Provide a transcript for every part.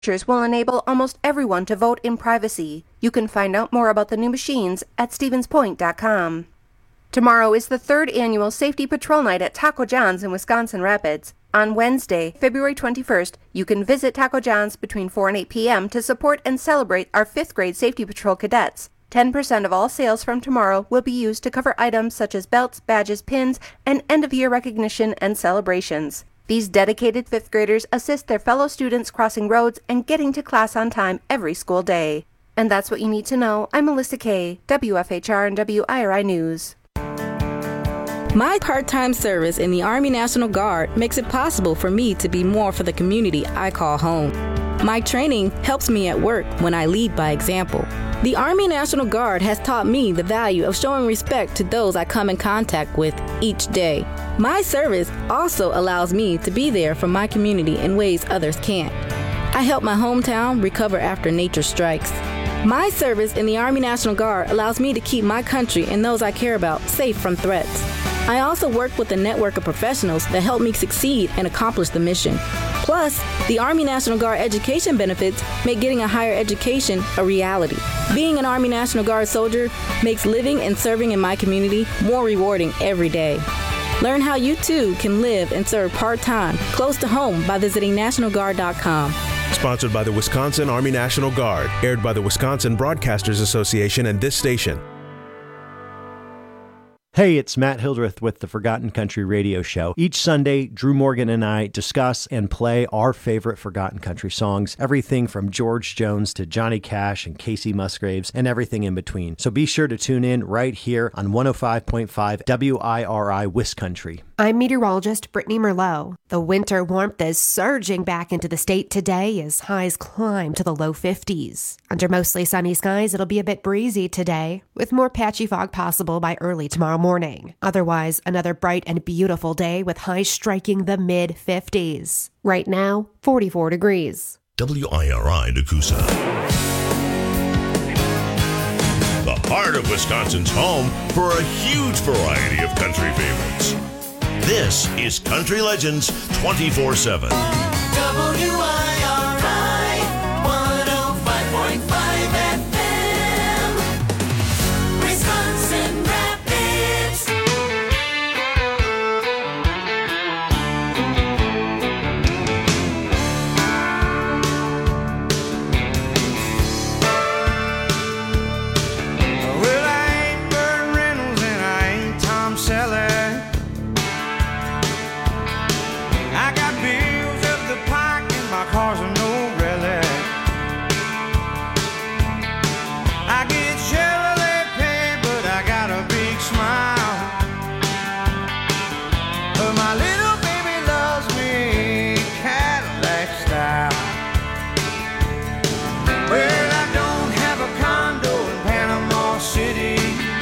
Features will enable almost everyone to vote in privacy. You can find out more about the new machines at StevensPoint.com. Tomorrow is the 3rd annual Safety Patrol Night at Taco John's in Wisconsin Rapids. On Wednesday, February 21st, you can visit Taco John's between 4 and 8 p.m. to support and celebrate our 5th grade Safety Patrol cadets. 10% of all sales from tomorrow will be used to cover items such as belts, badges, pins, and end-of-year recognition and celebrations. These dedicated 5th graders assist their fellow students crossing roads and getting to class on time every school day. And that's what you need to know. I'm Melissa Kay, WFHR and WIRI News. My part-time service in the Army National Guard makes it possible for me to be more for the community I call home. My training helps me at work when I lead by example. The Army National Guard has taught me the value of showing respect to those I come in contact with each day. My service also allows me to be there for my community in ways others can't. I help my hometown recover after nature strikes. My service in the Army National Guard allows me to keep my country and those I care about safe from threats. I also work with a network of professionals that help me succeed and accomplish the mission. Plus, the Army National Guard education benefits make getting a higher education a reality. Being an Army National Guard soldier makes living and serving in my community more rewarding every day. Learn how you too can live and serve part-time close to home by visiting NationalGuard.com. Sponsored by the Wisconsin Army National Guard. Aired by the Wisconsin Broadcasters Association and this station. Hey, it's Matt Hildreth with the Forgotten Country Radio Show. Each Sunday, Drew Morgan and I discuss and play our favorite Forgotten Country songs, everything from George Jones to Johnny Cash and Casey Musgraves and everything in between. So be sure to tune in right here on 105.5 WIRI Wiscountry. I'm meteorologist Brittany Merlot. The winter warmth is surging back into the state today as highs climb to the low 50s. Under mostly sunny skies, it'll be a bit breezy today, with more patchy fog possible by early tomorrow morning. Otherwise, another bright and beautiful day with highs striking the mid-50s. Right now, 44 degrees. WIRI Nakusa. The heart of Wisconsin's home for a huge variety of country favorites. This is Country Legends 24/7. WIRI 105.5 FM. Wisconsin Rapids. Well, I ain't Burt Reynolds and I ain't Tom Selleck. I got bills up the pike and my car's a no relic. I get Chevrolet pay, but I got a big smile. But my little baby loves me Cadillac style. Well, I don't have a condo in Panama City.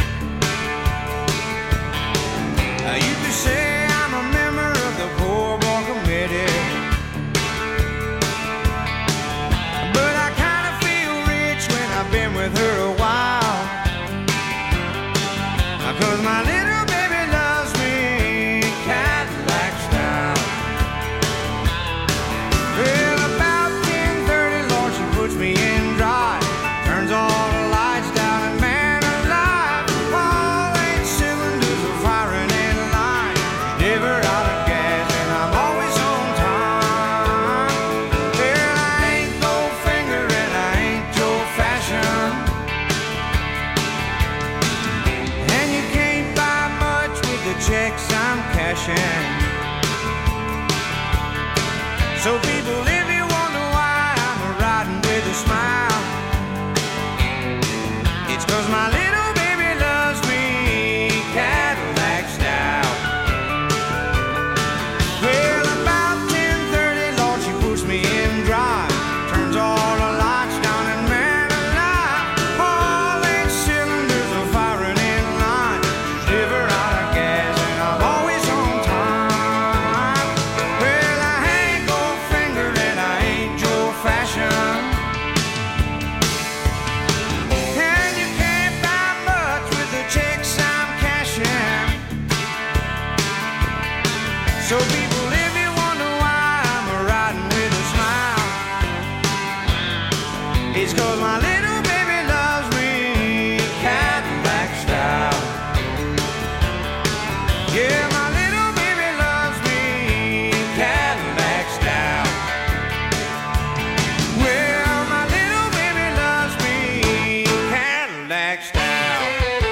You could say I'm a member of the poor boy committee. But I kind of feel rich when I've been with her a while. 'Cause my little baby loves me Cadillac style. Well, about 10:30, Lord, she puts me in drive. Turns all the lights down and man alive, all 8 cylinders are firing in line. Never out of gas and I'm always on time. Well, I ain't Goldfinger and I ain't Joe Fashion, and you can't buy much with the checks I'm cashing. So people, if you wonder why I'm riding with a smile, it's 'cause my little baby loves me Cadillac style. Well, about 10:30, Lord, she puts me in drive. Turns all the lights down and man alive, all 8 cylinders are firing in line. Never out of gas and I'm always on time. It's 'cause my little baby loves me Cadillac style. Yeah, my little baby loves me Cadillac style. Well, my little baby loves me Cadillac style.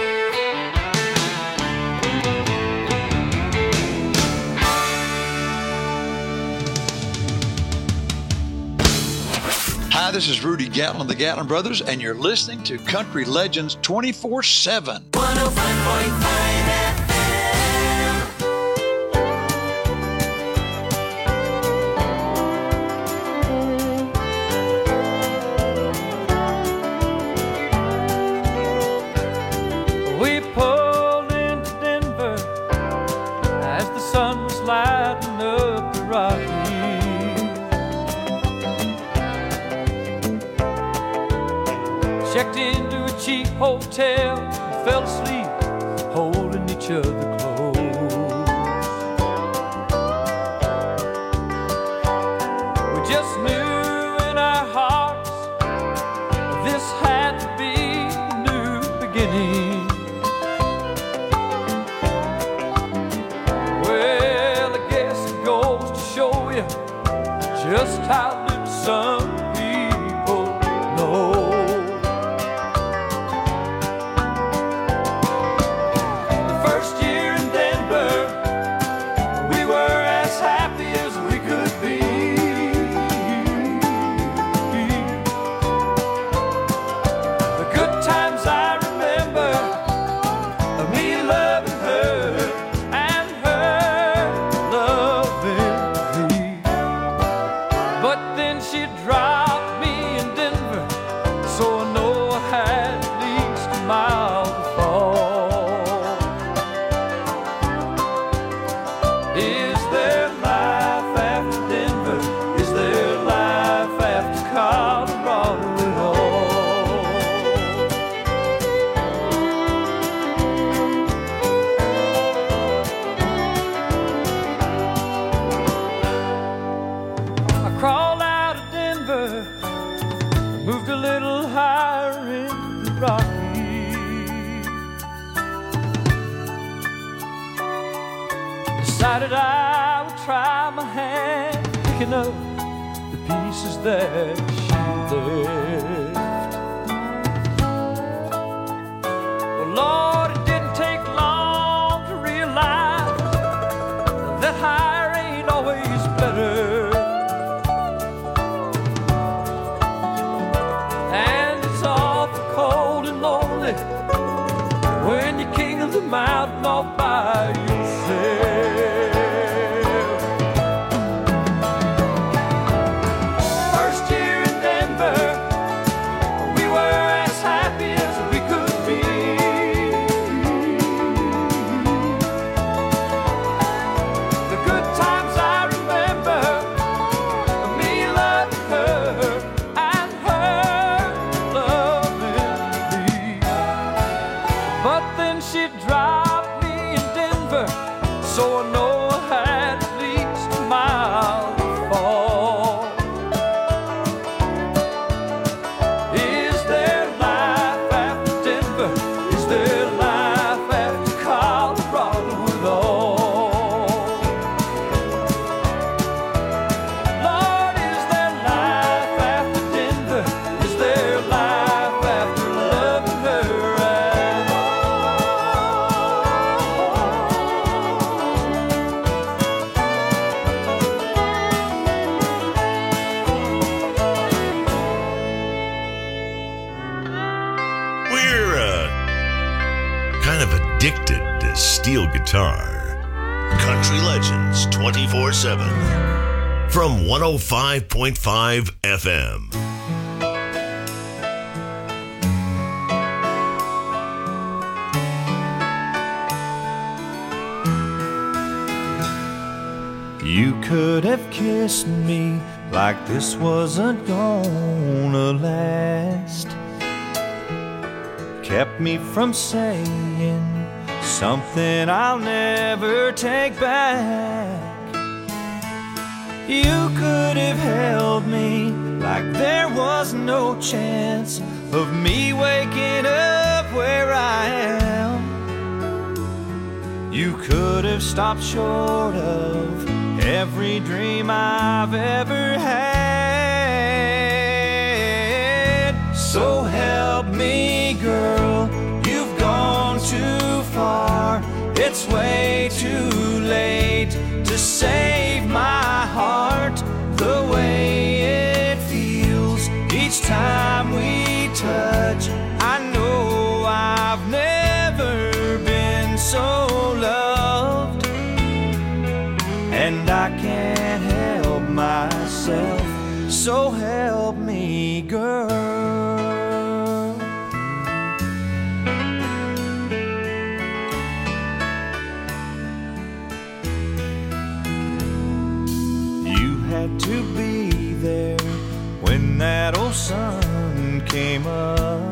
Hi, this is Rudy Gatlin of the Gatlin Brothers, and you're listening to Country Legends 24/7. 105.5 FM. We pulled into Denver as the sun was lighting up the Rockies. Checked into a cheap hotel and fell asleep holding each other close. We just knew in our hearts this had to be a new beginning. Well, I guess it goes to show you just how little some people know. Decided I would try my hand picking up the pieces that she left. Well, Lord, it didn't take long to realize that higher ain't always better. And it's awful cold and lonely when you're king of the mountain all by yourself. Guitar. Country Legends 24/7 from 105.5 FM. You could have kissed me like this wasn't gonna last. Kept me from saying something I'll never take back. You could have held me like there was no chance of me waking up where I am. You could have stopped short of every dream I've ever had. So help me, girl, you've gone too far. It's way too late to save my heart the way it feels each time we touch. I know I've never been so loved, and I can't help myself. So help me, girl. You had to be there when that old sun came up,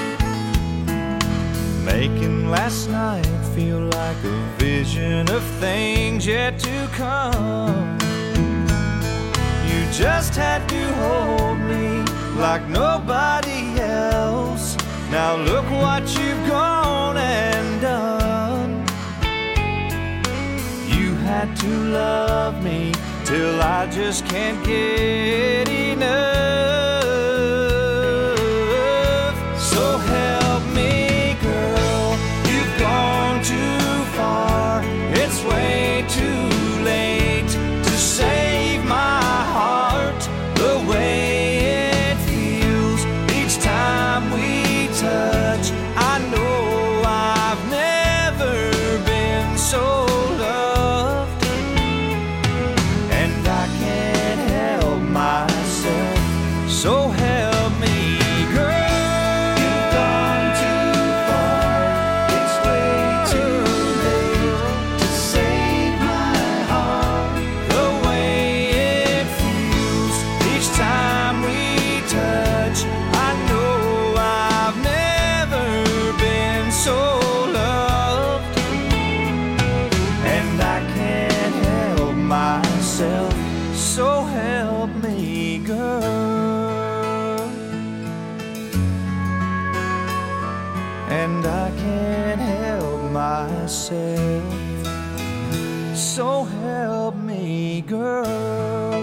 making last night feel like a vision of things yet to come. You just had to hold me like nobody else. Now look what you've gone and done. You had to love me till I just can't get enough. So help me, girl, you've gone too far. It's way too late to save my heart the way it feels each time we touch. I know I've never been so loved, and I can't help myself. So help me, girl. You've gone too far. It's way too late to save my heart the way it feels each time we touch. I know I've never been so loved, and I can't help myself. So help me, girl. And I can't help myself. So help me, girl.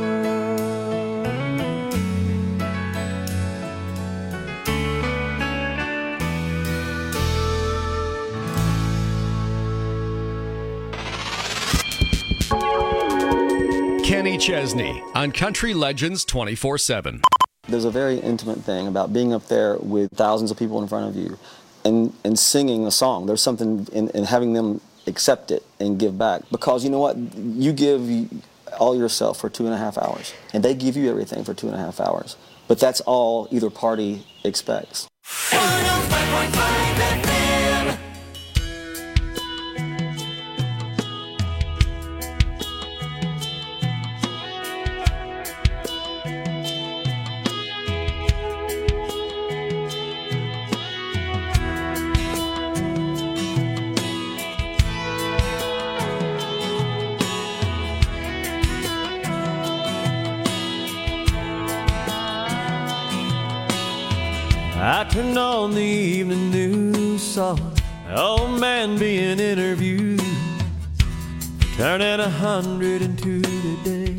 Kenny Chesney on Country Legends 24/7. There's a very intimate thing about being up there with thousands of people in front of you and singing a song. There's something in having them accept it and give back. Because you know what? You give all yourself for 2.5 hours, and they give you everything for 2.5 hours. But that's all either party expects. 105.5 FM. I turned on the evening news, saw an old man being interviewed, turning 102 today.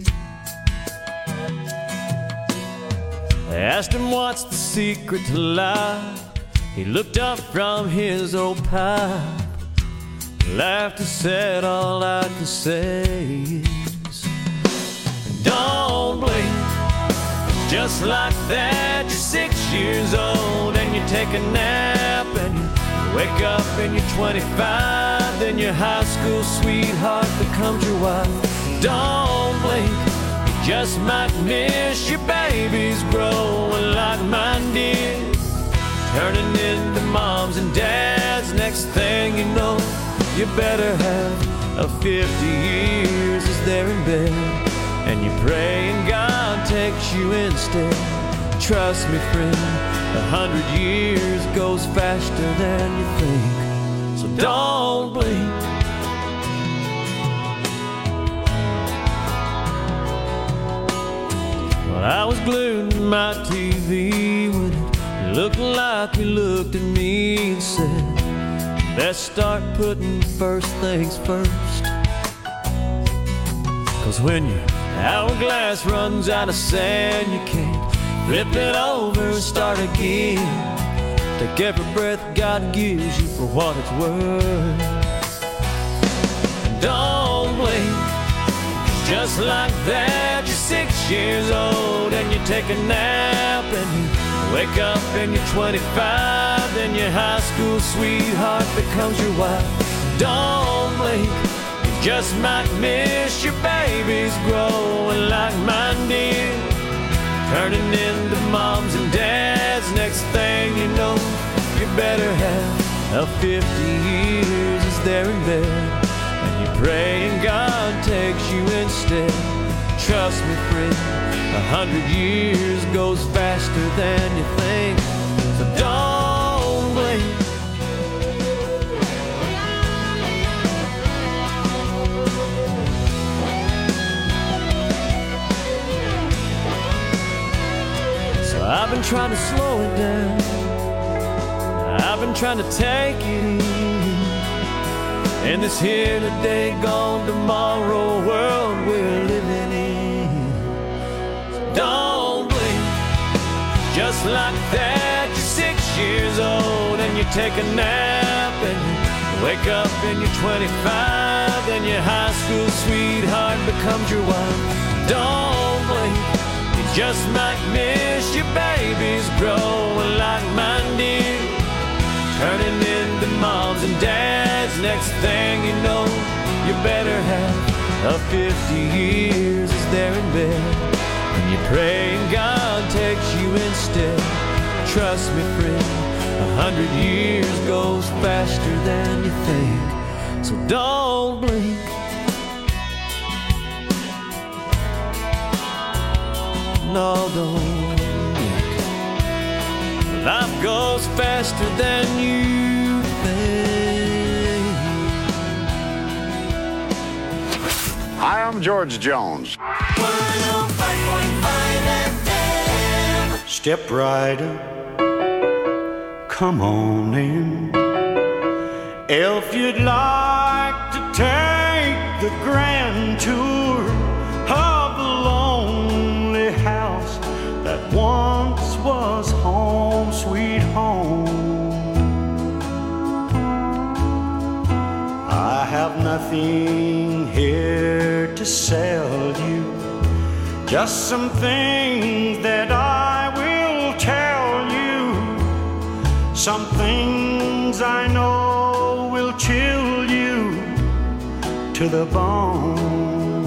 They asked him what's the secret to life. He looked up from his old pipe, laughed and said, all I can say is, don't blink. Just like that, you're 6 years old and you take a nap and you wake up and you're 25. Then your high school sweetheart becomes your wife. Don't blink, you just might miss your babies growing like mine did, turning into moms and dads. Next thing you know, you better have a 50 years as they're in bed, and you pray and God takes you instead. Trust me, friend, 100 years goes faster than you think. So don't blink. Well, I was glued to my TV when it looked like he looked at me and said, let's start putting first things first. 'Cause when your hourglass runs out of sand, you can't flip it over and start again. Take every breath God gives you for what it's worth. Don't blink, just like that, you're 6 years old and you take a nap and you wake up and you're 25, then your high school sweetheart becomes your wife. Don't blink, you just might miss your babies growing like mine did, turning into moms and dads. Next thing you know, you better have a 50 years is there in bed, and you pray and God takes you instead. Trust me, friend, 100 years goes faster than you think, so don't blink. So I've been trying to slow it down, I've been trying to take it easy in this here today, gone tomorrow world we're living in. So don't blink, just like that, you're 6 years old and you take a nap and you wake up and you're 25, and your high school sweetheart becomes your wife. Don't blink, you just might miss your babies growing like mine did, turning into moms and dads. Next thing you know, you better have a 50 years is there in bed, and you pray and God takes you instead. Trust me, friend, 100 years goes faster than you think, so don't blink. No, don't blink. Life goes faster than you think. Hi, I'm George Jones. 105.5 FM. Step right up, come on in. If you'd like to take the grand tour of the lonely house that once was home, sweet home. I have nothing here to sell you, just some things that I will tell you, some things I know will chill you to the bone.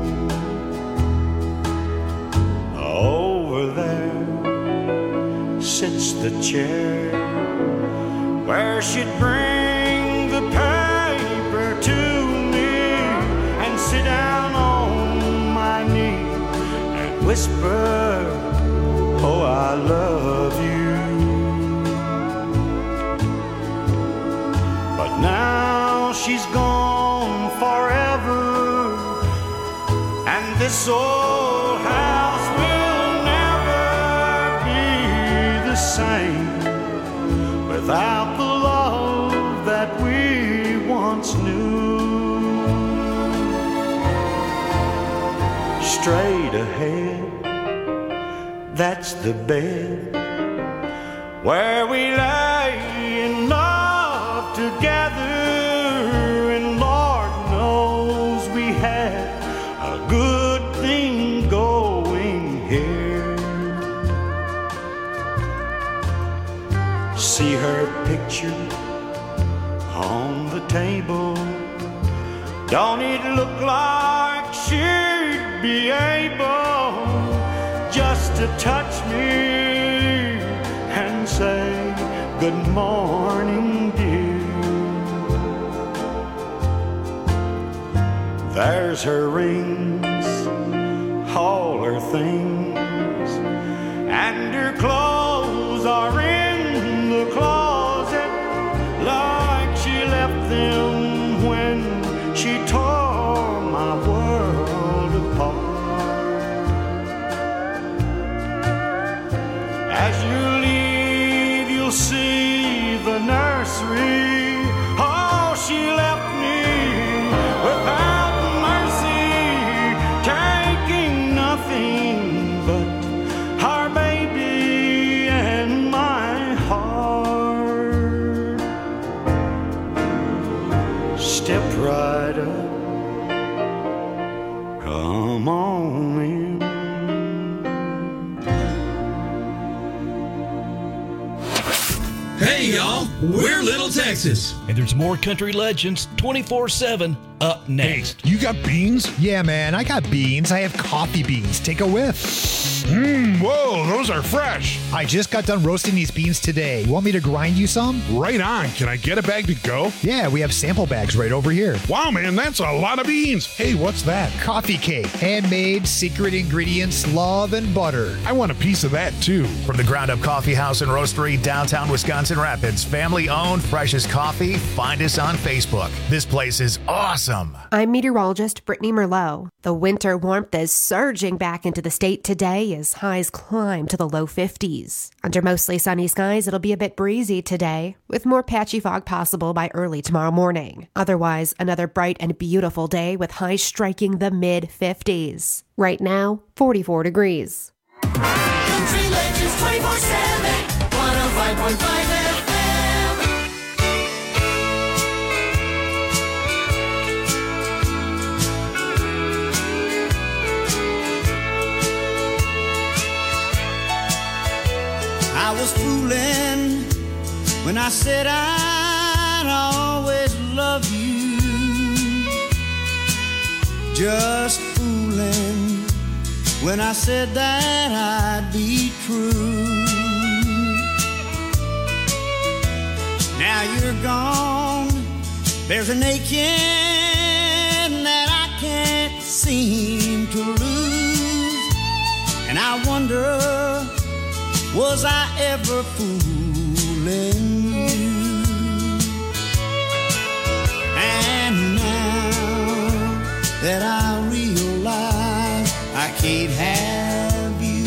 Over there sits the chair where she'd bring the paper to me and sit down on my knee and whisper, oh, I love you. But now she's gone forever, and this old house will never be the same without the love that we once knew. Straight ahead, that's the bed where we lay in love together, and Lord knows we had a good thing going here. See her picture on the table, don't it look like she'd be able just to touch me and say good morning, dear? There's her rings, all her things, and her clothes are in the closet like she left them when she tore my world apart. you leave, you'll see the nursery. Oh, she left me without mercy, taking nothing but her baby and my heart. Stepped right up, come on in. Hey, y'all, we're Little Texas. And there's more Country Legends 24/7 up next. Hey, you got beans? Yeah, man, I got beans. I have coffee beans. Take a whiff. Whoa, those are fresh. I just got done roasting these beans today. You want me to grind you some? Right on. Can I get a bag to go? Yeah, we have sample bags right over here. Wow, man, that's a lot of beans. Hey, what's that? Coffee cake. Handmade, secret ingredients, love, and butter. I want a piece of that, too. From the Ground Up Coffee House and Roastery, downtown Wisconsin Rapids, family-owned, freshest coffee. Find us on Facebook. This place is awesome. I'm meteorologist Brittany Merlot. The winter warmth is surging back into the state today as highs climb to the low 50s. Under mostly sunny skies, it'll be a bit breezy today, with more patchy fog possible by early tomorrow morning. Otherwise, another bright and beautiful day with highs striking the mid-50s. Right now, 44 degrees. Country Legends 24/7, 105.5 FM. I was fooling when I said I'd always love you. Just fooling when I said that I'd be true. Now you're gone, there's an aching that I can't seem to lose. And I wonder, was I ever fooling you? And now that I realize I can't have you,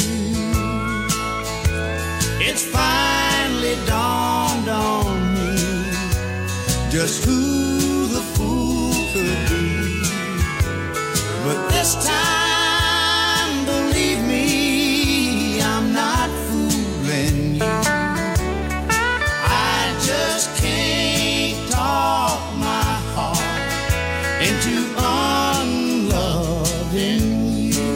it's finally dawned on me just who the fool could be. But this time, believe me, I'm not fooling you. I just can't talk my heart into unloving you.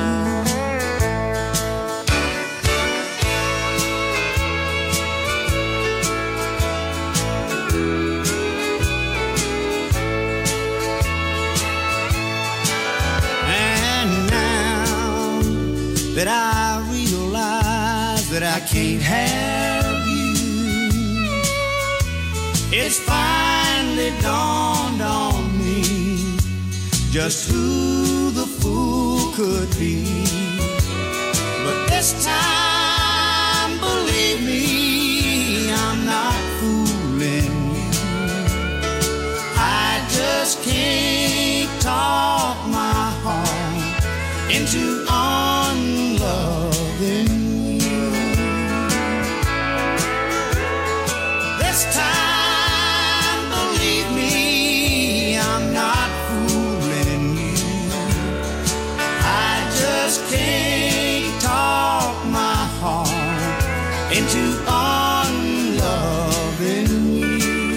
And now that I realize that I can't have you, it's finally dawned on me just who the fool could be. But this time, believe me, I'm not fooling you. I just can't talk my heart into unloving you. This time, believe me, I'm not fooling you. I just can't talk my heart into unloving you.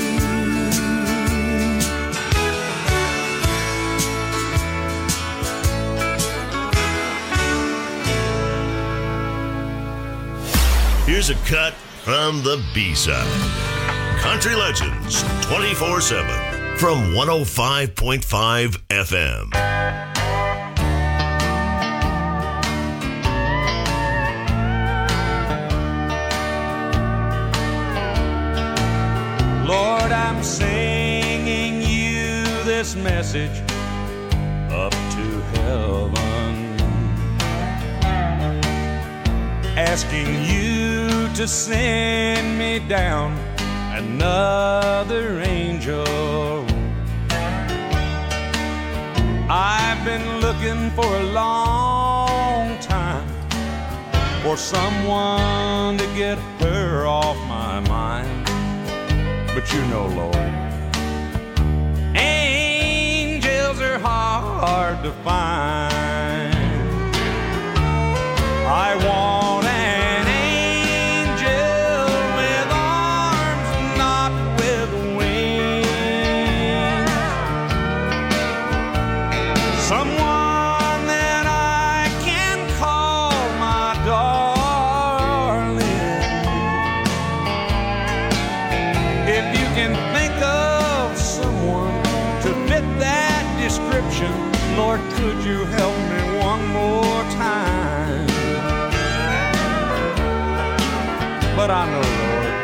Here's a cut from the B-side. Country Legends 24/7 from 105.5 FM. Lord, I'm singing you this message up to heaven, asking you to send me down another angel. I've been looking for a long time for someone to get her off my mind. But you know, Lord, angels are hard to find. I want an angel with arms, not with wings. Someone that I can call my darling. If you can think of someone to fit that description, Lord, could you help me one more time? But I know, Lord,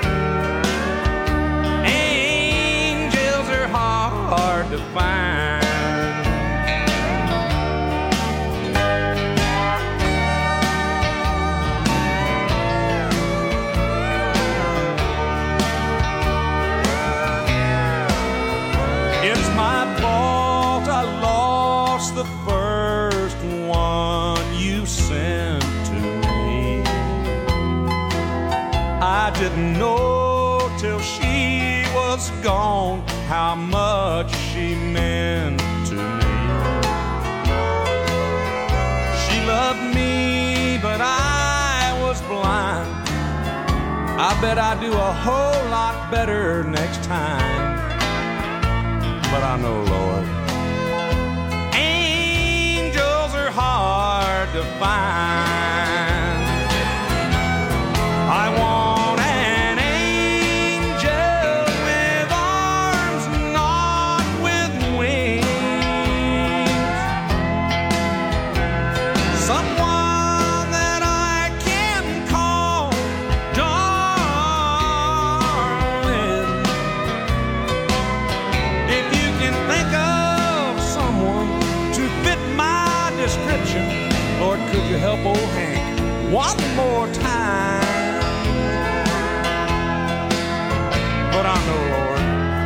angels are hard to find. It's my fault I lost the first one you sent to me. I didn't know till she was gone how much she meant to me. She loved me, but I was blind. I bet I do a whole lot better next time. But I know, Lord, angels are hard to find. I want an angel with arms, not with wings. Someone that I can call darling. If you can think of someone to fit my description, Lord, could you help old Hank one more time? But I know, Lord,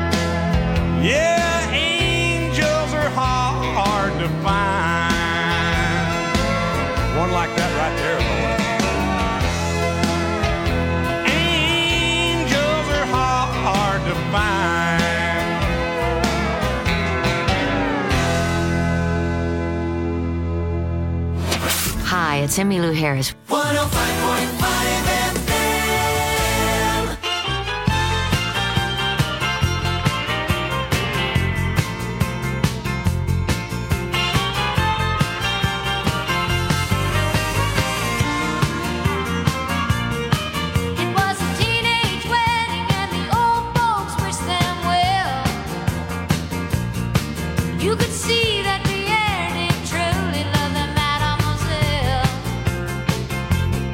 yeah, angels are hard to find. One like that right there, Lord. Angels are hard to find. Hi, it's Emmylou Harris. 105.5 FM. It was a teenage wedding and the old folks wished them well. You could see that Pierre did truly love the mademoiselle.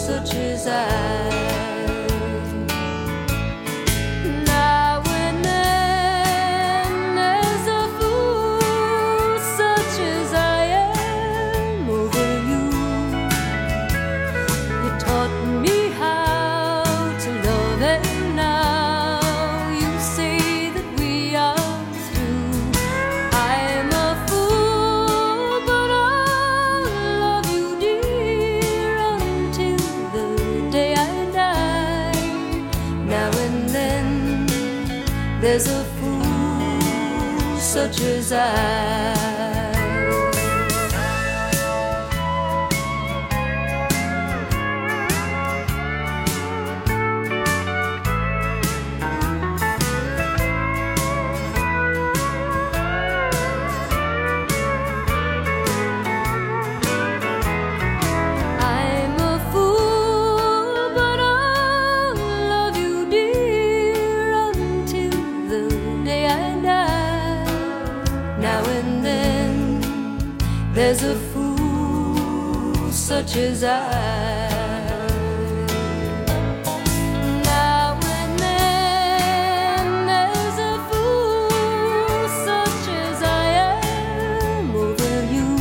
such as I. Now and then there's a fool such as I am over you. You taught me how to love, and now you say that we are through. I'm a fool, but I'll love you, dear, until the day I die. Now and then there's a fool such as I. I'm a fool, but I'll love you, dear, until the day I die. Now and then there's a fool such as I. Now and then there's a fool such as I am over you.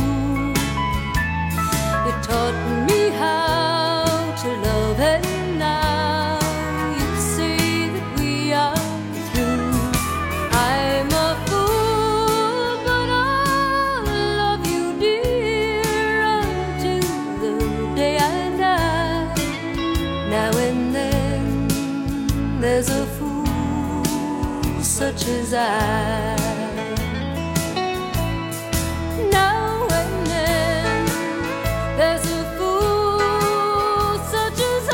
You taught me how to love, and now you say that we are through. I'm a fool, but I'll love you, dear, until the day I die. Now and then there's a fool such as I. Now and then there's a fool such as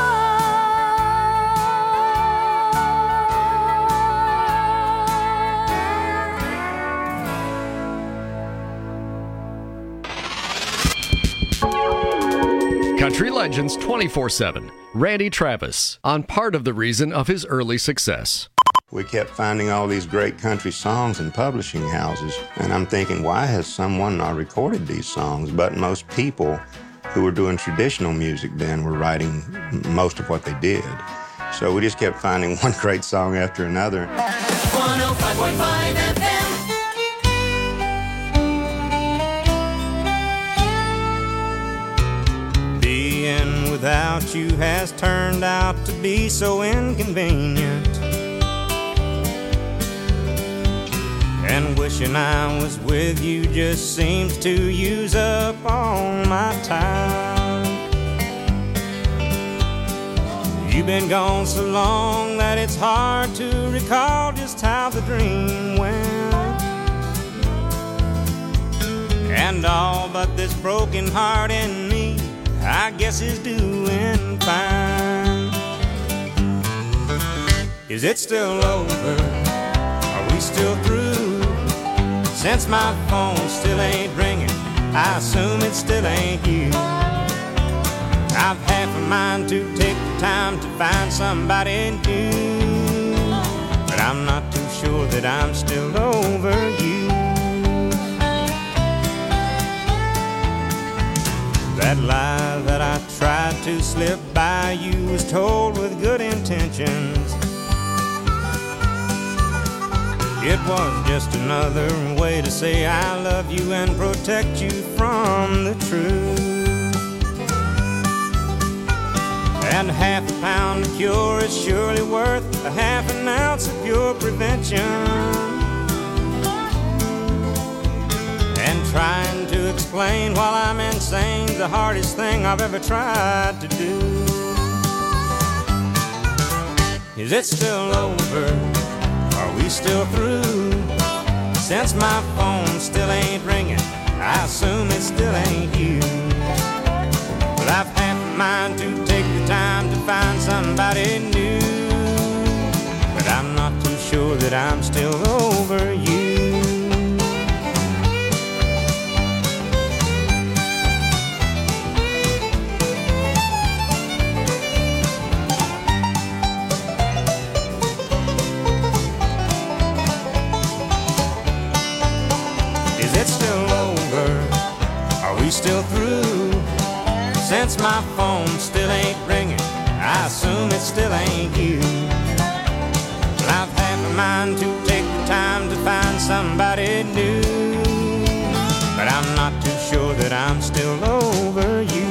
Country Legends 24/7. Randy Travis, on part of the reason of his early success. We kept finding all these great country songs in publishing houses, and I'm thinking, why has someone not recorded these songs? But most people who were doing traditional music then were writing most of what they did. So we just kept finding one great song after another. 105.5 FM. Being without you has turned out to be so inconvenient. And wishing I was with you just seems to use up all my time. You've been gone so long that it's hard to recall just how the dream went. And all but this broken heart in me, I guess, is doing fine. Is it still over? Are we still through? Since my phone still ain't ringing, I assume it still ain't you. I've half a mind to take the time to find somebody new, but I'm not too sure that I'm still over you. That lie that I tried to slip by you was told with good intentions. It was just another way to say I love you and protect you from the truth. And half a pound of cure is surely worth a half an ounce of pure prevention. And trying to explain while I'm insane's the hardest thing I've ever tried to do. Is it still over? Are we still through? Since my phone still ain't ringing, I assume it still ain't you. But I've half a mind to take the time to find somebody new, but I'm not too sure that I'm still over you. Is it still over? Are we still through? Since my phone still ain't ringing, I assume it still ain't you. Well, I've half a mind to take the time to find somebody new, but I'm not too sure that I'm still over you.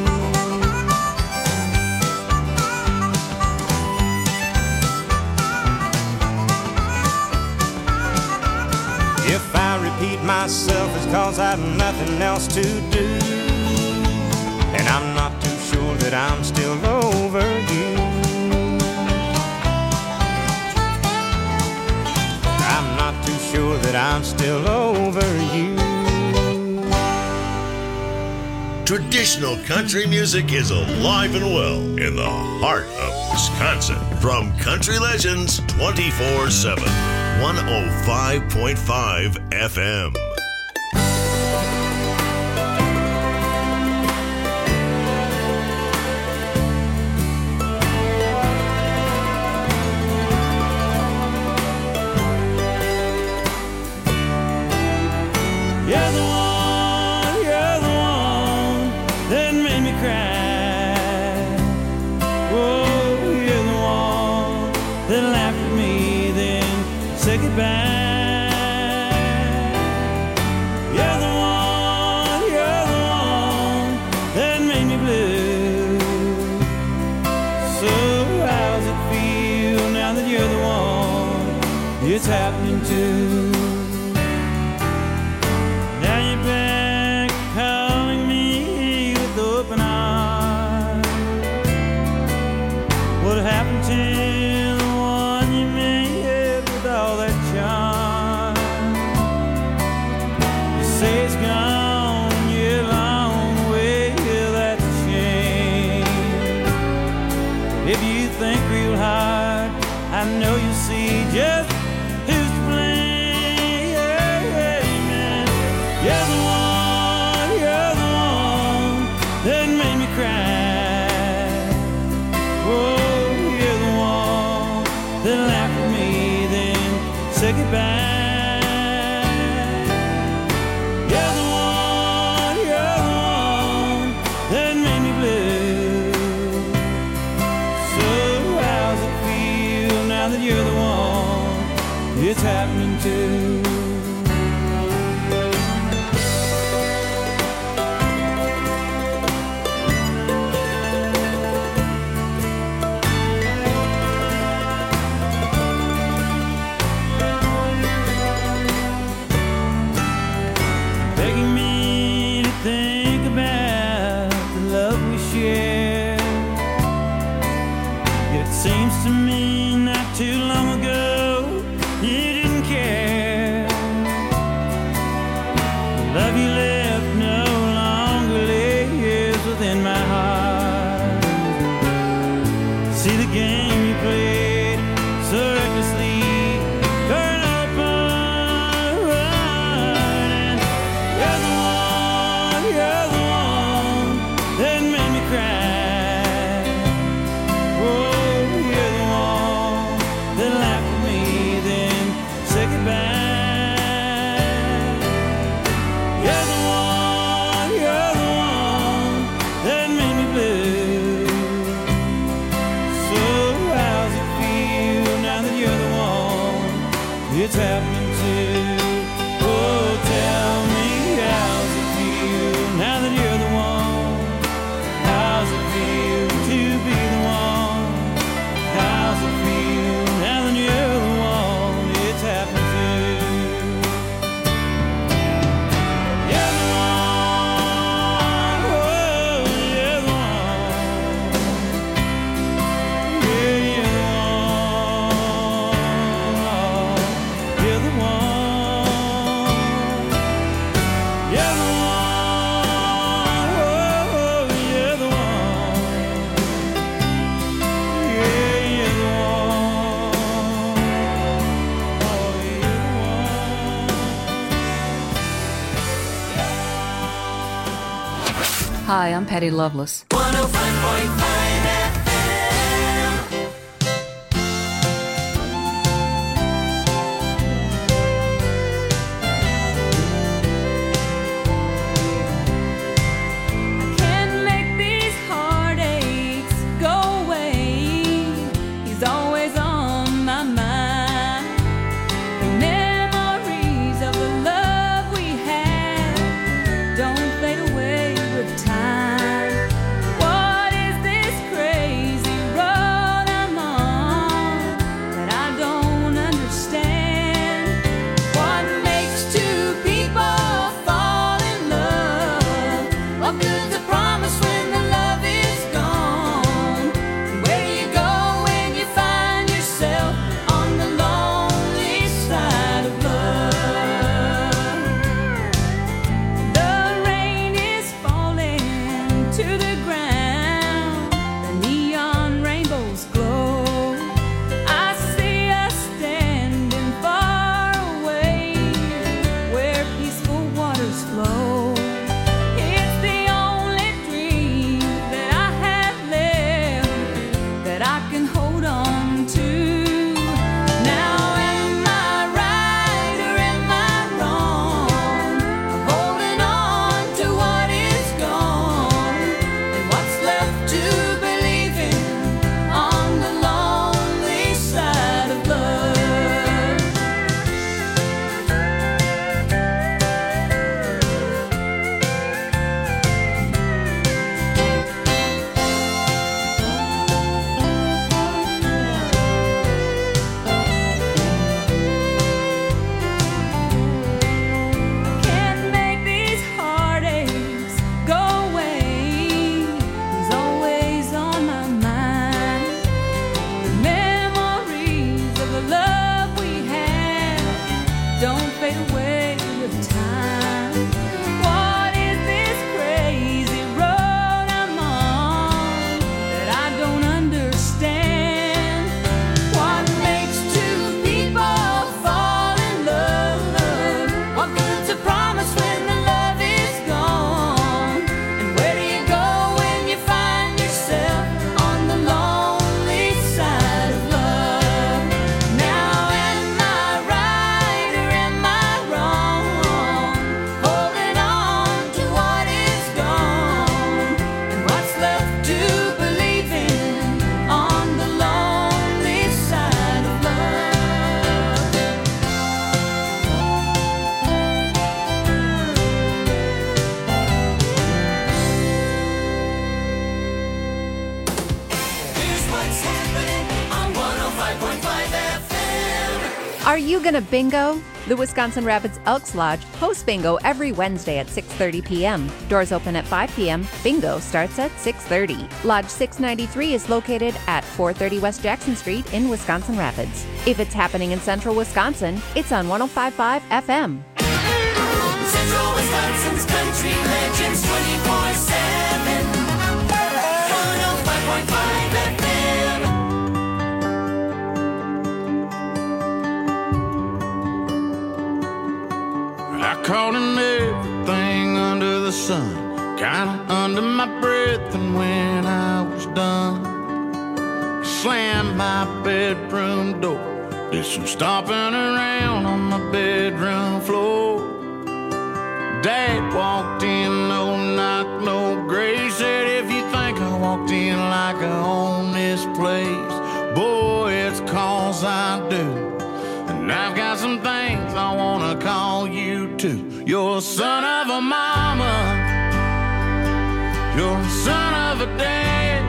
If I repeat myself, it's 'cause I've nothing else to do, and I'm not too sure that I'm still over you. I'm not too sure that I'm still over you. Traditional country music is alive and well in the heart of Wisconsin. From Country Legends 24/7, 105.5 FM. It's happening to. Now you're back calling me with open arms. What happened to the one you made with all that charm? You say it's gone, you're a long way, yeah, that's a shame. If you think real hard, I know you see just it's happening to. Begging me to think about the love we share. It seems to me not too long ago you didn't care. The love you left no longer lives within my heart. See the game you played so recklessly, turned apart, and you're the one that made me cry. Oh, you're the one that laughed at me, then said goodbye. You're the one that made me blue. So how's it feel now that you're the one it's happening to? Oh, tell me, how's it feel now that you're the one? How's it feel to be the one? How's it feel now that you're the one it's happening to? You're the one, oh, you're the one. Yeah, you're the one. You're the one. You're the one, oh, you're the one. Yeah, you're the one. Oh, you're the one. Hi, I'm Patty Loveless. 105.5 FM. Can't make these hard Are you going to bingo? The Wisconsin Rapids Elks Lodge hosts bingo every Wednesday at 6:30 p.m. Doors open at 5 p.m. Bingo starts at 6:30. Lodge 693 is located at 430 West Jackson Street in Wisconsin Rapids. If it's happening in central Wisconsin, it's on 105.5 FM. Central Wisconsin's Country Legends 24/7. 105.5 FM. I called him everything under the sun, kinda under my breath, and when I was done, slammed my bedroom door, did some stomping around on my bedroom floor. Dad walked in, no knock, no grace, said if you think I walked in like I own this place, boy, it's 'cause I do. And I've got some things I wanna call you to. You're a son of a mama, you're a son of a dad,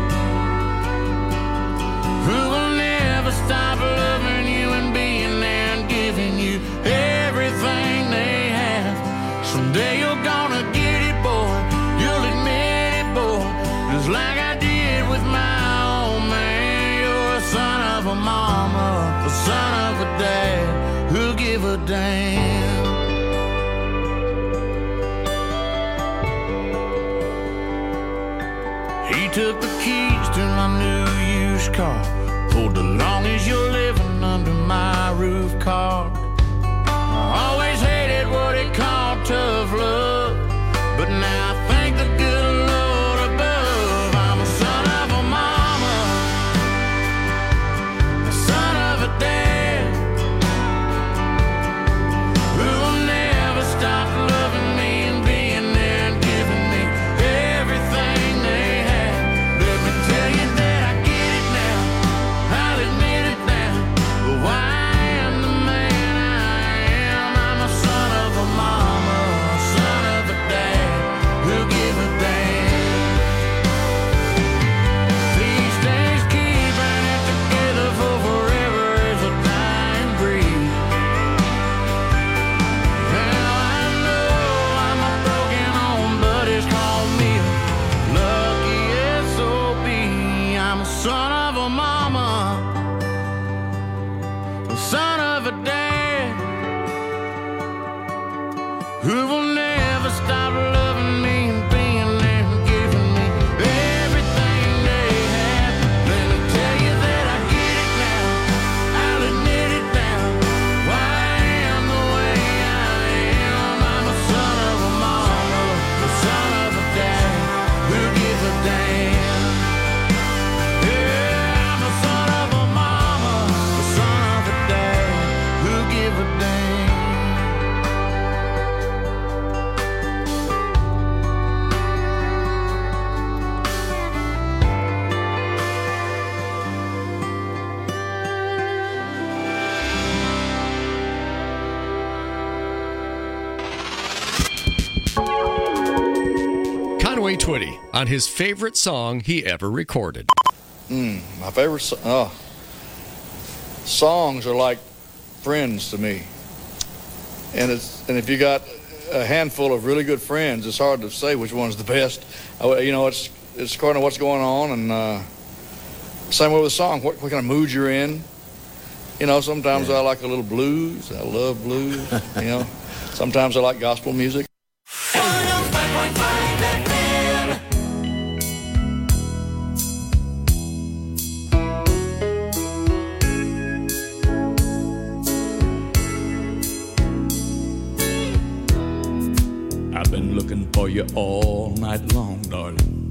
who will never stop loving you and being there and giving you everything they have. Someday you're gonna get it, boy, you'll admit it, boy, just like I did with my old man. You're a son of a mama, a son of a dad, who'll give a damn. He took the keys to my new used car, pulled along as you're living under my roof car. I always hated what it called tough love, but now I thank the good Lord above. I'm a son of a mama, a son of a dad, who will never stop loving me and being there and giving me everything they have. Let me tell you that I get it now, I'll admit it now, but why I am the man I am. I'm a son of a mama, a son of a dad, who'll give a damn. These days keeping it together for forever is a dying breed. Now I know I'm a broken home, but it's called me a lucky SOB. I'm a son of a mama, a son of a dad, who will never stop loving me and being there and giving me everything they have. Let me tell you that I get it now, I'll admit it now, why I am the way I am. I'm a son of a mama, a son of a dad, who'll give a damn. Yeah, I'm a son of a mama, a son of a dad, who'll give a damn. Conway Twitty on his favorite song he ever recorded. My favorite songs are like friends to me, and if you got a handful of really good friends, it's hard to say which one's the best. It's according to what's going on, and same way with a song, what kind of mood you're in. Sometimes I like a little blues. I love blues. Sometimes I like gospel music. 105.5 FM. I've been looking for you all night long, darling.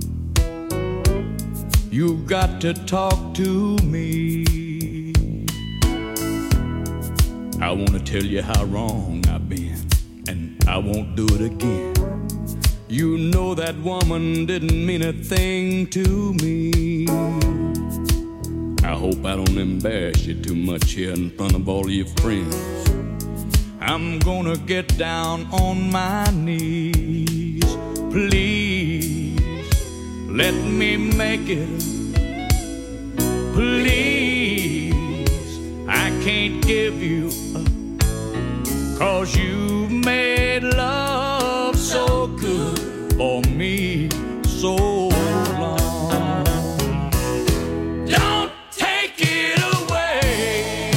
You've got to talk to me. I want to tell you how wrong I've been, and I won't do it again. You know that woman didn't mean a thing to me. I hope I don't embarrass you too much here in front of all your friends. I'm gonna get down on my knees. Please, let me make it. Please, I can't give you up, 'cause you made love so good for me so long. Don't take it away,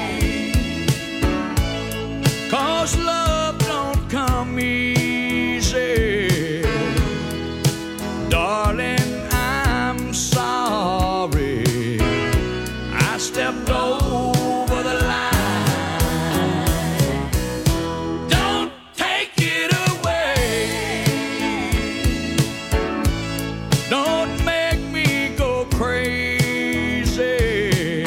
'cause love don't come easy. Darling, I'm sorry I stepped over the line. Don't take it away. Don't make me go crazy,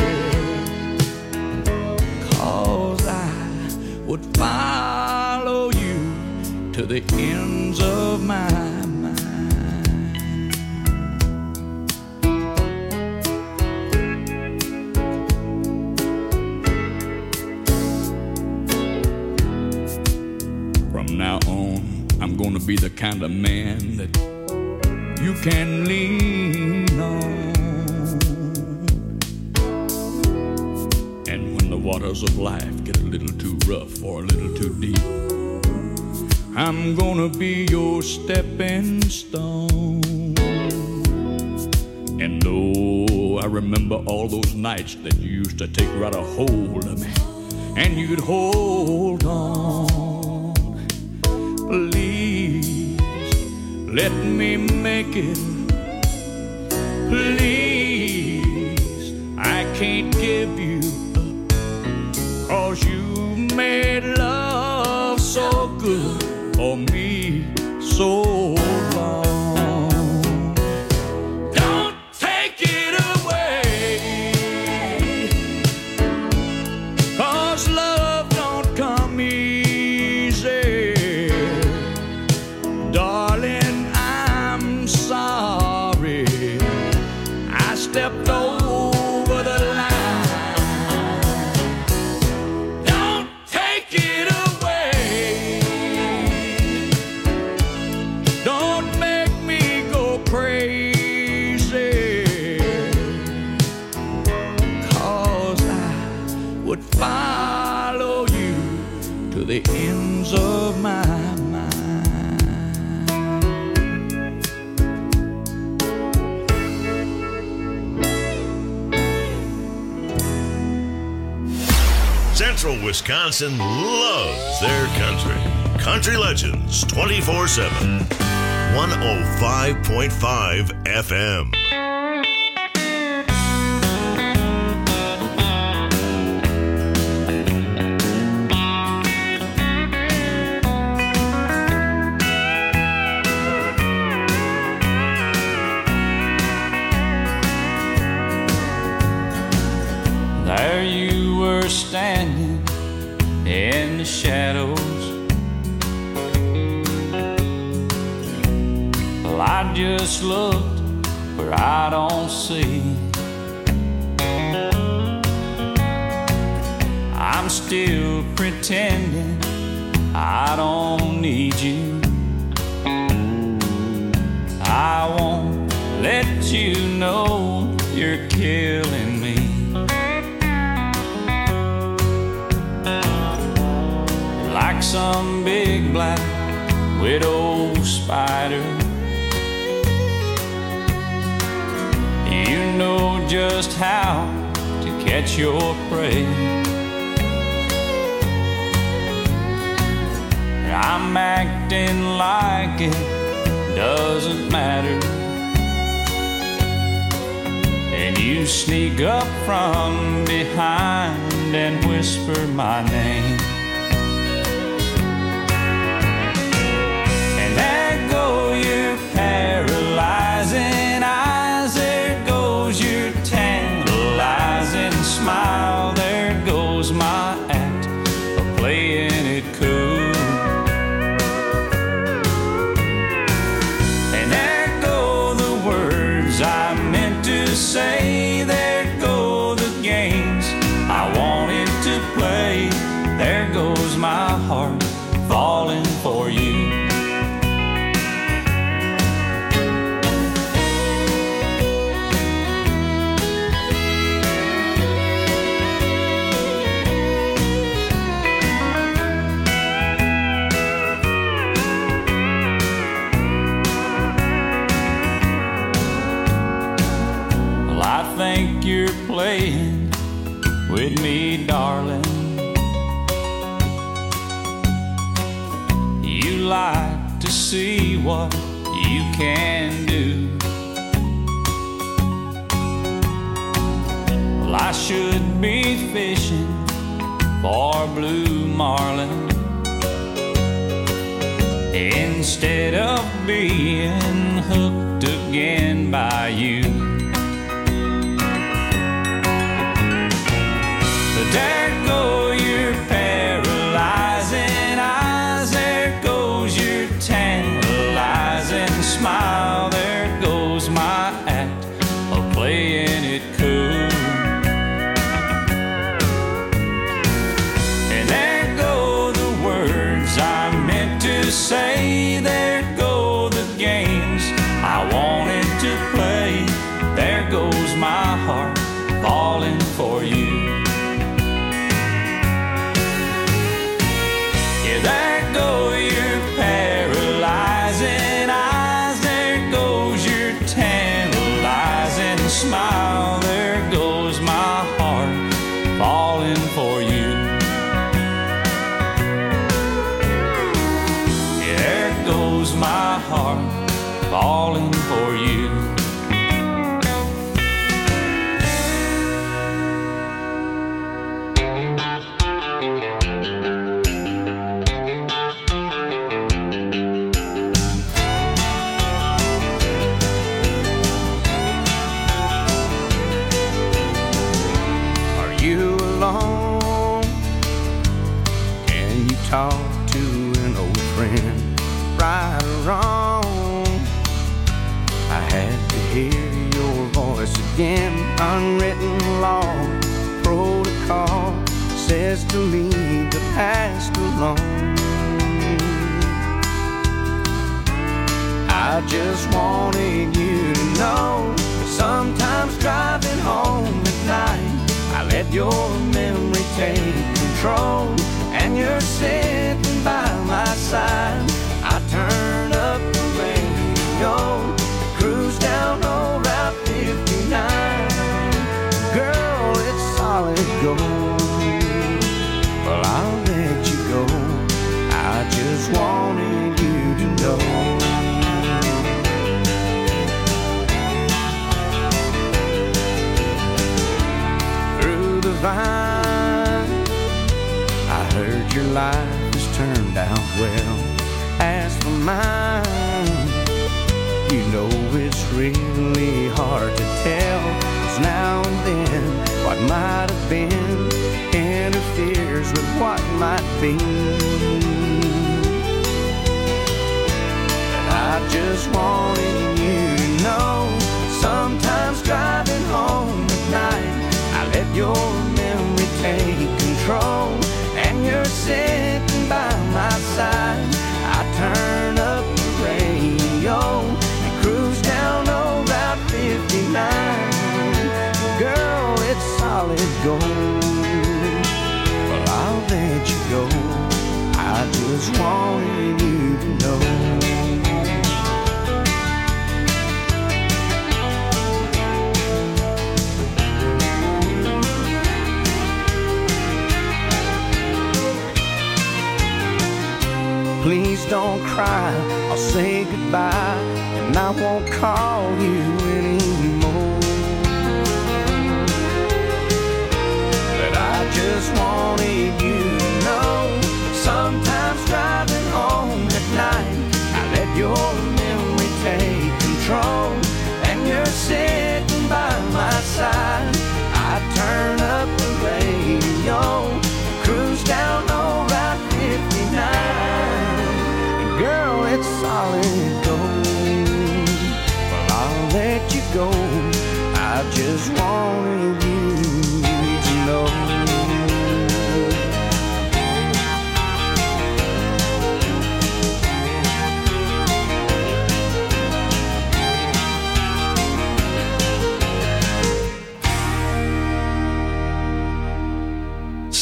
'cause I would follow you to the ends of my now on, I'm gonna be the kind of man that you can lean on. And when the waters of life get a little too rough or a little too deep, I'm gonna be your stepping stone. And oh, I remember all those nights that you used to take right a hold of me, and you'd hold on. Please, let me make it. Please, I can't give you up, 'cause you made love so good for me so long. Don't take it away, 'cause love don't come easy. Darling, I'm sorry I stepped over the line. Don't take it away. Don't make me go crazy, 'cause I would follow you to the ends of my Central Wisconsin loves their country. Country Legends 24/7. 105.5 FM. There you were standing in the shadows. Well, I just looked where I don't see. I'm still pretending I don't need you. I won't let you know you're killing me. Like some big black widow spider, you know just how to catch your prey. I'm acting like it doesn't matter, and you sneak up from behind and whisper my name. There go your paralyzing eyes, there goes your tantalizing smile, there goes my act of playing it cool. And there go the words I meant to say, there go the games I wanted to play, there playing with me, darling. You like to see what you can do. Well, I should be fishing for blue marlin instead of being hooked again by you. But there go your paralyzing eyes, there goes your tantalizing smile, there goes my act of playing it cool. And there go the words I meant to say, there go the games I wanted to play, there goes my heart falling for you. Yeah, there go your paralyzing eyes, there goes your tantalizing smile, there goes my heart falling for you. Yeah, there goes my heart falling for you. Are you alone? Can you talk to an old friend? Right or wrong, I had to hear your voice again. Unwritten law, protocol says to leave the past alone. I just wanted you to know, sometimes driving home at night, I let your memory take control, and you're sitting by my side. I turn up the radio, cruise down old Route 59. Girl, it's solid gold. Well, I'll let you go, I just wanted you to know. Through the vine, I heard your life has turned out well. As for mine, you know it's really hard to tell, 'cause now and then what might have been interferes with what might be. And I just wanted you to know, sometimes driving home at night, I let your memory take control, and you're sitting by my side. I turn up the radio and cruise down old Route 59. Girl, it's solid gold. Well, I'll let you go, I just wanted you to know. Please don't cry, I'll say goodbye, and I won't call you anymore. But I just wanted you to know, sometimes driving home at night, I let your memory take control, and you're sitting by my side. I turn up the radio, cruise down old Route 59. Girl, it's solid gold. Well, I'll let you go, I just wanted you to know.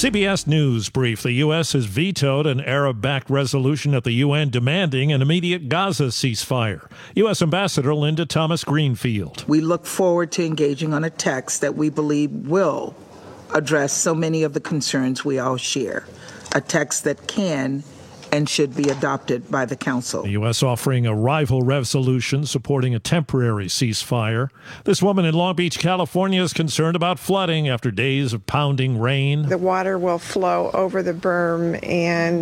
CBS News brief. The U.S. has vetoed an Arab-backed resolution at the UN demanding an immediate Gaza ceasefire. U.S. Ambassador Linda Thomas Greenfield. We look forward to engaging on a text that we believe will address so many of the concerns we all share. A text that can and should be adopted by the Council. The U.S. offering a rival resolution supporting a temporary ceasefire. This woman in Long Beach, California is concerned about flooding after days of pounding rain. The water will flow over the berm and